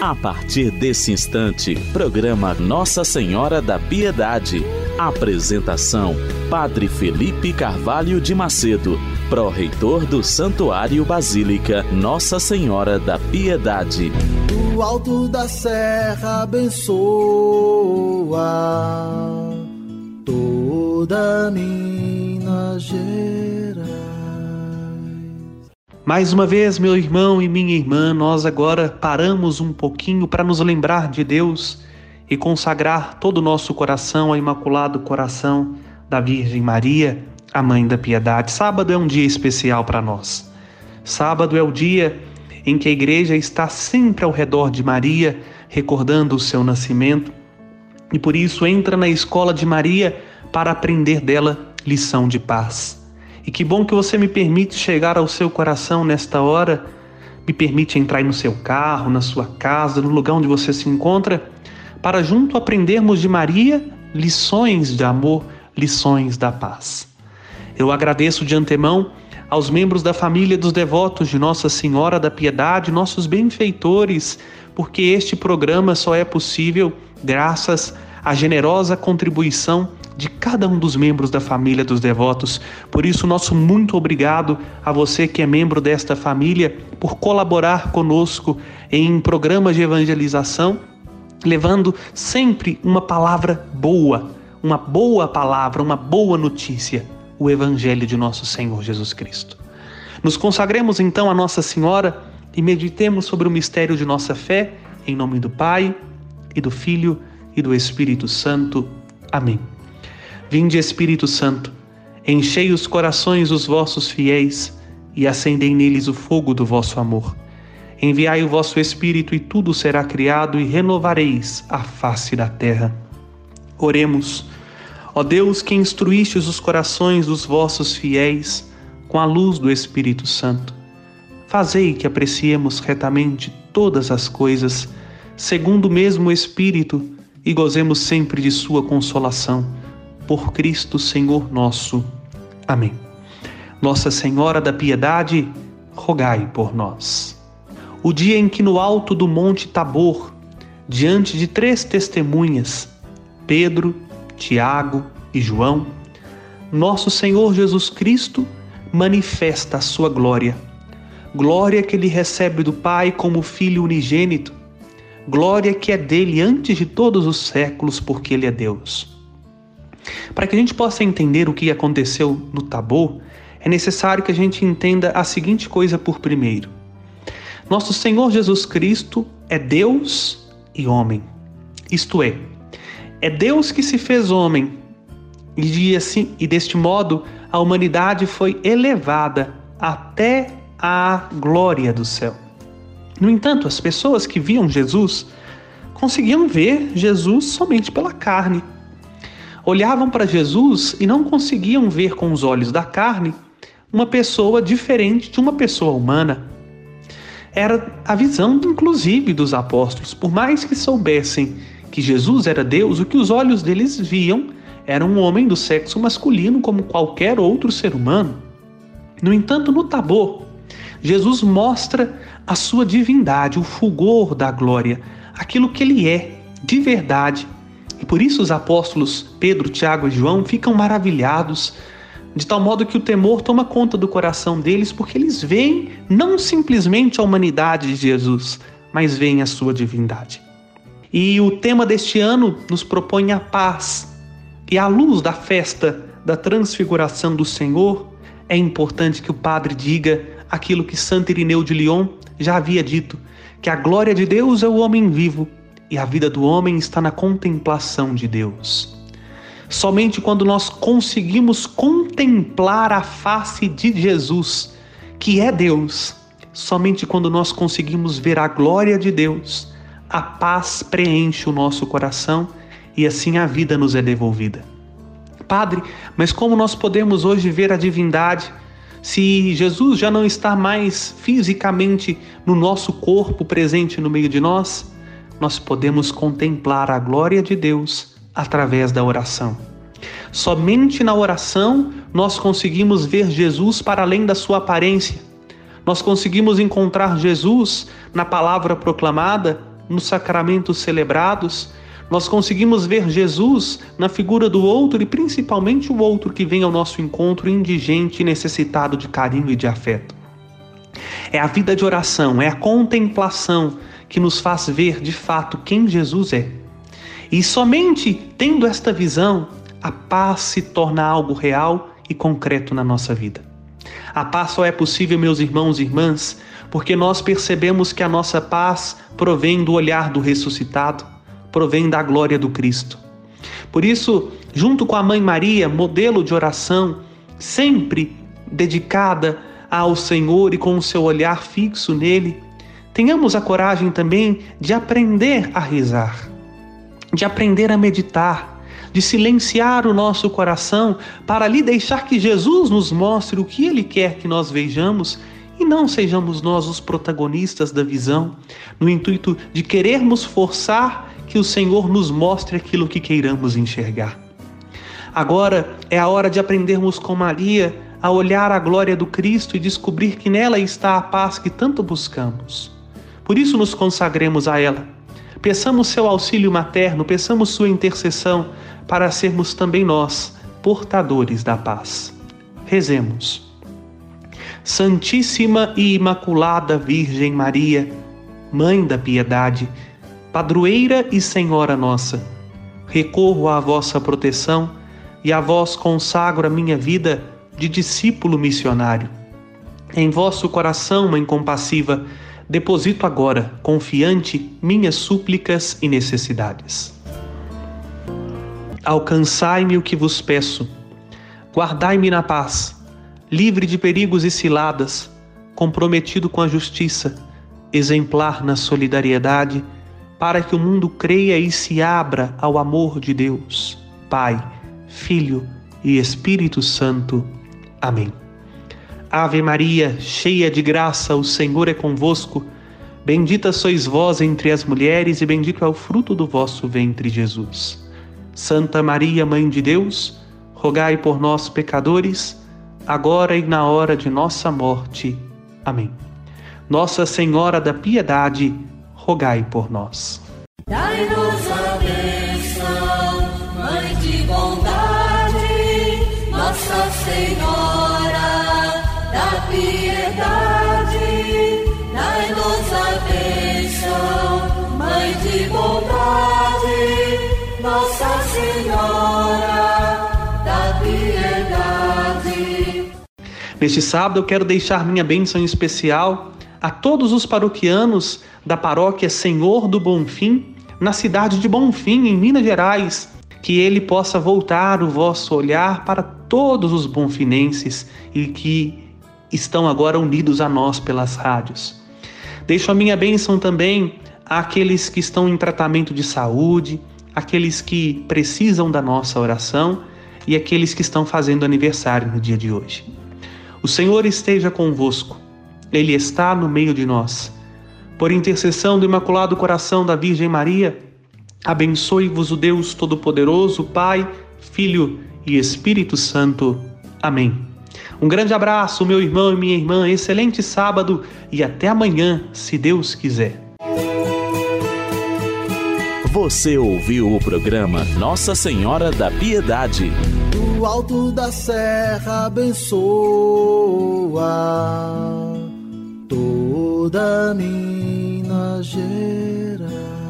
A partir desse instante, programa Nossa Senhora da Piedade. Apresentação: Padre Felipe Carvalho de Macedo, pró-reitor do Santuário Basílica Nossa Senhora da Piedade. Do alto da serra abençoa toda Minas Gerais. Mais uma vez, meu irmão e minha irmã, nós agora paramos um pouquinho para nos lembrar de Deus e consagrar todo o nosso coração ao Imaculado Coração da Virgem Maria, a Mãe da Piedade. Sábado é um dia especial para nós. Sábado é o dia em que a igreja está sempre ao redor de Maria, recordando o seu nascimento, e por isso entra na escola de Maria para aprender dela lição de paz. E que bom que você me permite chegar ao seu coração nesta hora, me permite entrar no seu carro, na sua casa, no lugar onde você se encontra, para junto aprendermos de Maria lições de amor, lições da paz. Eu agradeço de antemão aos membros da família dos devotos de Nossa Senhora da Piedade, nossos benfeitores, porque este programa só é possível graças à generosa contribuição de cada um dos membros da família dos devotos. Por isso, nosso muito obrigado a você que é membro desta família por colaborar conosco em programas de evangelização, levando sempre uma palavra boa, uma boa palavra, uma boa notícia, o Evangelho de nosso Senhor Jesus Cristo. Nos consagremos então a Nossa Senhora e meditemos sobre o mistério de nossa fé, em nome do Pai, e do Filho, e do Espírito Santo. Amém. Vinde, Espírito Santo, enchei os corações dos vossos fiéis e acendei neles o fogo do vosso amor. Enviai o vosso Espírito e tudo será criado e renovareis a face da terra. Oremos. Ó Deus, que instruístes os corações dos vossos fiéis com a luz do Espírito Santo, fazei que apreciemos retamente todas as coisas, segundo o mesmo Espírito, e gozemos sempre de sua consolação. Por Cristo Senhor nosso. Amém. Nossa Senhora da Piedade, rogai por nós. O dia em que no alto do Monte Tabor, diante de 3 testemunhas, Pedro, Tiago e João, nosso Senhor Jesus Cristo manifesta a sua glória. Glória que ele recebe do Pai como Filho unigênito. Glória que é dele antes de todos os séculos, porque ele é Deus. Para que a gente possa entender o que aconteceu no Tabor, é necessário que a gente entenda a seguinte coisa por primeiro. Nosso Senhor Jesus Cristo é Deus e homem. Isto é Deus que se fez homem, e deste modo a humanidade foi elevada até a glória do céu. No entanto, as pessoas que viam Jesus conseguiam ver Jesus somente pela carne. Olhavam para Jesus e não conseguiam ver com os olhos da carne uma pessoa diferente de uma pessoa humana. Era a visão, inclusive, dos apóstolos. Por mais que soubessem que Jesus era Deus, o que os olhos deles viam era um homem do sexo masculino como qualquer outro ser humano. No entanto, no Tabor, Jesus mostra a sua divindade, o fulgor da glória, aquilo que ele é de verdade. E por isso os apóstolos Pedro, Tiago e João ficam maravilhados, de tal modo que o temor toma conta do coração deles, porque eles veem não simplesmente a humanidade de Jesus, mas veem a sua divindade. E o tema deste ano nos propõe a paz. E à luz da festa da transfiguração do Senhor, é importante que o padre diga aquilo que Santo Irineu de Lyon já havia dito, que a glória de Deus é o homem vivo, e a vida do homem está na contemplação de Deus. Somente quando nós conseguimos contemplar a face de Jesus, que é Deus, somente quando nós conseguimos ver a glória de Deus, a paz preenche o nosso coração e assim a vida nos é devolvida. Padre, mas como nós podemos hoje ver a divindade se Jesus já não está mais fisicamente no nosso corpo presente no meio de nós? Nós podemos contemplar a glória de Deus através da oração. Somente na oração nós conseguimos ver Jesus para além da sua aparência. Nós conseguimos encontrar Jesus na palavra proclamada nos sacramentos celebrados, nós conseguimos ver Jesus na figura do outro e principalmente o outro que vem ao nosso encontro indigente e necessitado de carinho e de afeto. É a vida de oração, é a contemplação que nos faz ver de fato quem Jesus é. E somente tendo esta visão, a paz se torna algo real e concreto na nossa vida. A paz só é possível, meus irmãos e irmãs, porque nós percebemos que a nossa paz provém do olhar do ressuscitado, provém da glória do Cristo. Por isso, junto com a Mãe Maria, modelo de oração, sempre dedicada ao Senhor e com o seu olhar fixo nele, tenhamos a coragem também de aprender a rezar, de aprender a meditar, de silenciar o nosso coração para ali deixar que Jesus nos mostre o que Ele quer que nós vejamos e não sejamos nós os protagonistas da visão, no intuito de querermos forçar que o Senhor nos mostre aquilo que queiramos enxergar. Agora é a hora de aprendermos com Maria a olhar a glória do Cristo e descobrir que nela está a paz que tanto buscamos. Por isso nos consagremos a ela. Peçamos seu auxílio materno, peçamos sua intercessão para sermos também nós portadores da paz. Rezemos. Santíssima e Imaculada Virgem Maria, Mãe da Piedade, Padroeira e Senhora nossa, recorro à vossa proteção e a vós consagro a minha vida de discípulo missionário. Em vosso coração, Mãe compassiva, deposito agora, confiante, minhas súplicas e necessidades. Alcançai-me o que vos peço, guardai-me na paz, livre de perigos e ciladas, comprometido com a justiça, exemplar na solidariedade, para que o mundo creia e se abra ao amor de Deus, Pai, Filho e Espírito Santo. Amém. Ave Maria, cheia de graça, o Senhor é convosco. Bendita sois vós entre as mulheres e bendito é o fruto do vosso ventre, Jesus. Santa Maria, Mãe de Deus, rogai por nós, pecadores, agora e na hora de nossa morte. Amém. Nossa Senhora da Piedade, rogai por nós. Dai-nos a bênção, Mãe de bondade, Nossa Senhora da Piedade. Dai-nos a bênção, Mãe de bondade, Nossa Senhora da Piedade. Neste sábado eu quero deixar minha bênção especial a todos os paroquianos da paróquia Senhor do Bonfim, na cidade de Bonfim, em Minas Gerais, que ele possa voltar o vosso olhar para todos os bonfinenses e que estão agora unidos a nós pelas rádios. Deixo a minha bênção também àqueles que estão em tratamento de saúde, aqueles que precisam da nossa oração e aqueles que estão fazendo aniversário no dia de hoje. O Senhor esteja convosco, Ele está no meio de nós. Por intercessão do Imaculado Coração da Virgem Maria, abençoe-vos o Deus Todo-Poderoso, Pai, Filho e Espírito Santo. Amém. Um grande abraço, meu irmão e minha irmã, excelente sábado e até amanhã, se Deus quiser. Você ouviu o programa Nossa Senhora da Piedade. Do alto da serra abençoa toda Minas Gerais.